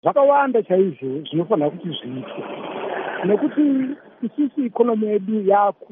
Zvakawanda chaizvo zvinofanira kuti zviitwe, nekuti isisi ikonomi yedu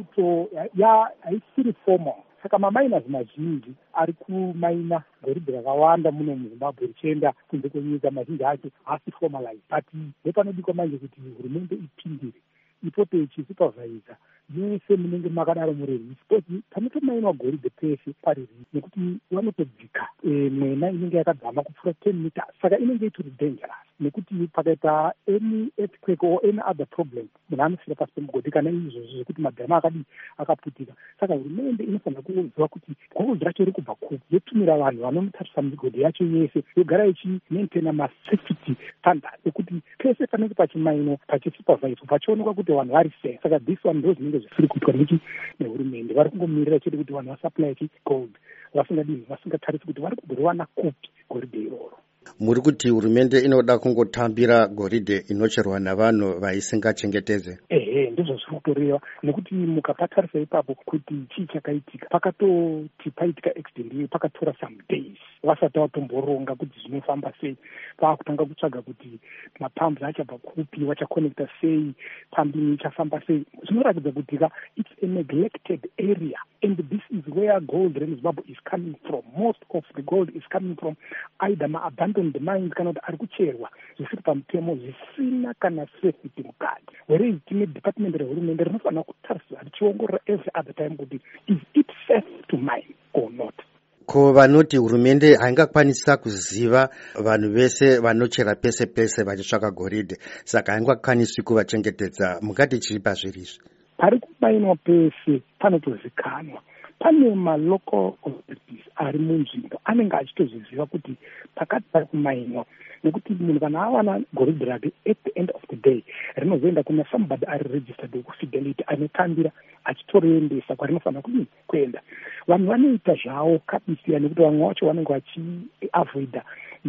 haisiri formal. Saka maminas mazhinji ari kumaina goridhe rakawanda muno muZimbabwe richienda kunze kwenyika, mazhinji acho haasi formalized. But ndepanodikwa manje kuti hurumende ipindire, ipote ichisupervisa yese munenge makadaro muri risi, panotomainwa goridhe pese pari risi, nekuti vanotodzika mwena inenge yakadzama kupfuura 10 meters. Saka inenge itori dangerous, nekuti pakaita any earthquake or any other problem, munhu anosvika pasi pemugodhi kana izvozvo zvekuti madhamu akaputika. Saka hurumende inofanira kuziva kuti gold racho riri kubva kupi, yotumira vanhu vanotarisa migodhi yacho yese, yogara ichimaintaina masafety standards ekuti pese panenge pachimainwa pachisuperviswa pachionekwa kuti vanhu vari safe. Saka this one ndo zvinenge zvisiri kuitwa nehurumende. Vari kungomirira chete kuti vanhu vasupply gold, vasingatarisi kuti vari kugoriwana kupi goridhe iroro. Muri kuti hurumende inoda kungotambira goridhe inocherwa navanhu vaisingachengetedze? Ndizvo zviri kutoreva, nekuti mukapatarisa ipapo kuti chii chakaitika, pakatoti paitika accident pakatora some days vasati vatomboronga kuti zvinofamba sei. Vakutanga kutsvaga kuti mapambi achabva kupi, vachakonekta sei, pambi ichafamba sei. Zvinoratidza kuti it's a neglected area, and this is where gold in Zimbabwe is coming from. Most of the gold is coming from either abandoned mines kana kuti ari kucherwa zvisiri pamutemo, zvisina kana safety mukati. Whereas tine department rehurumende rinofanira kutarisa richiongorora every other time kuti is it safe to mine or not. Ko vanoti hurumende haingakwanisa kuziva vanhu vese vanochera pese pese vachitsvaka goridhe, saka haingakwanisi kuvachengetedza, mungati chiri pazvirizvi? Pari kumainwa pese panotozikanwa. Pane malocal authorities ari munzvimbo anenge achitozviziva kuti pakati pari kumainwa, nekuti munhu kana awana goridhe rake at the end of the day rinozoenda kuna somebody ari registered wekufidelity anotambira achitoreendesa kwarinofanira kuenda. Vanhu vanoita zvavo kabisira, nekuti vamwe vacho vanenge vachiavoida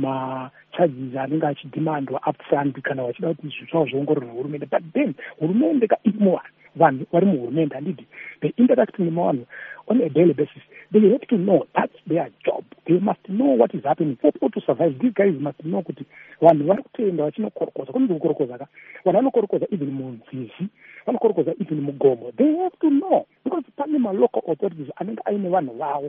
macharges anenge achidhimandwa upfront kana vachida kuti izvi zvavo zviongororwe nehurumende. But then hurumende imo vanhu vari muhurumende handiti, they interact nevanhu on a daily basis. They have to know that's their job. They must know what is happening. For people to survive, these guys must know kuti vanhu vari kutoenda vachinokorokoza. Kune kukorokoza vanhu vanokorokoza even munzizi, vanokorokoza even mugomo. They have to know because pane malocal authorities anenge aine vanhu vavo